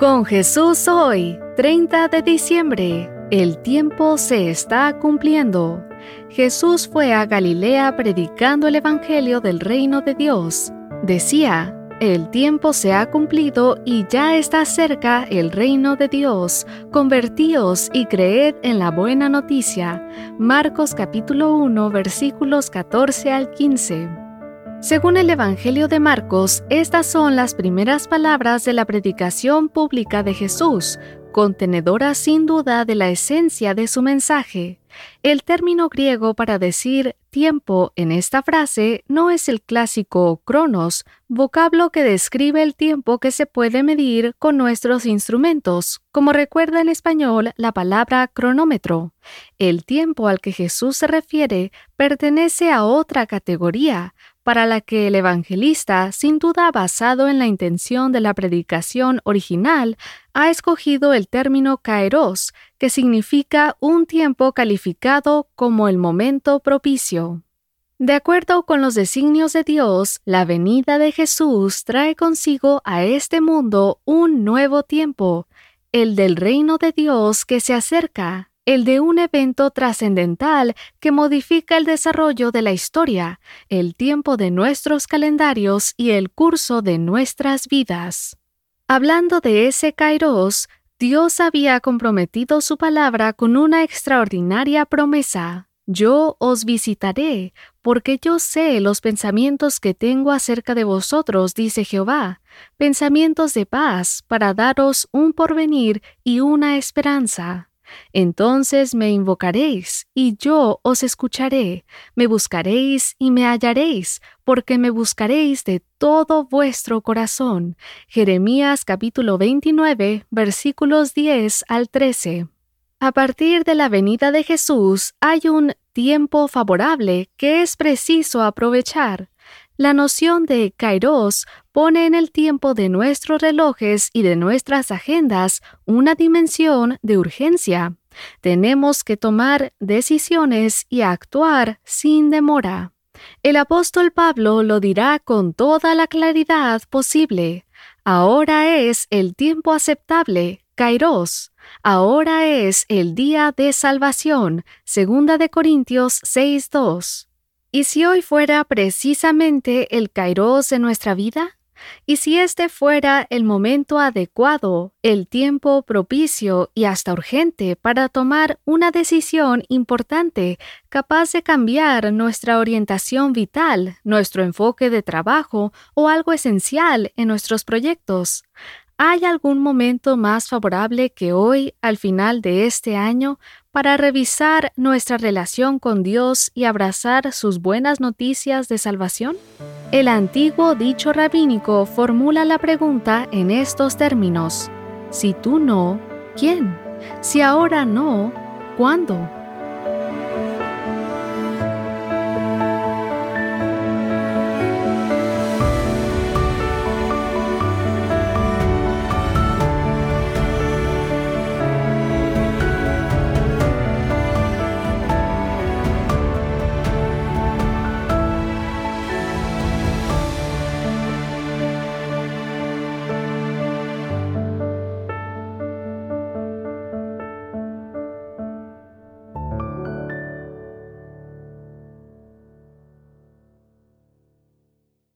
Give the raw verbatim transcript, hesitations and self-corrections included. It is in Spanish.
Con Jesús hoy, treinta de diciembre, el tiempo se está cumpliendo. Jesús fue a Galilea predicando el Evangelio del Reino de Dios. Decía, el tiempo se ha cumplido y ya está cerca el reino de Dios. Convertíos y creed en la buena noticia. Marcos capítulo uno, versículos catorce al quince. Según el Evangelio de Marcos, estas son las primeras palabras de la predicación pública de Jesús, contenedoras sin duda de la esencia de su mensaje. El término griego para decir tiempo en esta frase no es el clásico cronos, vocablo que describe el tiempo que se puede medir con nuestros instrumentos, como recuerda en español la palabra cronómetro. El tiempo al que Jesús se refiere pertenece a otra categoría, para la que el evangelista, sin duda basado en la intención de la predicación original, ha escogido el término kairos, que significa un tiempo calificado como el momento propicio. De acuerdo con los designios de Dios, la venida de Jesús trae consigo a este mundo un nuevo tiempo, el del reino de Dios que se acerca, el de un evento trascendental que modifica el desarrollo de la historia, el tiempo de nuestros calendarios y el curso de nuestras vidas. Hablando de ese kairos, Dios había comprometido su palabra con una extraordinaria promesa. Yo os visitaré, porque yo sé los pensamientos que tengo acerca de vosotros, dice Jehová, pensamientos de paz para daros un porvenir y una esperanza. Entonces me invocaréis, y yo os escucharé, me buscaréis y me hallaréis, porque me buscaréis de todo vuestro corazón. Jeremías capítulo veintinueve, versículos diez al trece. A partir de la venida de Jesús hay un tiempo favorable que es preciso aprovechar. La noción de kairos pone en el tiempo de nuestros relojes y de nuestras agendas una dimensión de urgencia. Tenemos que tomar decisiones y actuar sin demora. El apóstol Pablo lo dirá con toda la claridad posible. Ahora es el tiempo aceptable, kairos. Ahora es el día de salvación, segunda de Corintios seis dos. ¿Y si hoy fuera precisamente el kairos de nuestra vida? ¿Y si este fuera el momento adecuado, el tiempo propicio y hasta urgente para tomar una decisión importante, capaz de cambiar nuestra orientación vital, nuestro enfoque de trabajo o algo esencial en nuestros proyectos? ¿Hay algún momento más favorable que hoy, al final de este año, para revisar nuestra relación con Dios y abrazar sus buenas noticias de salvación? El antiguo dicho rabínico formula la pregunta en estos términos: si tú no, ¿quién? Si ahora no, ¿cuándo?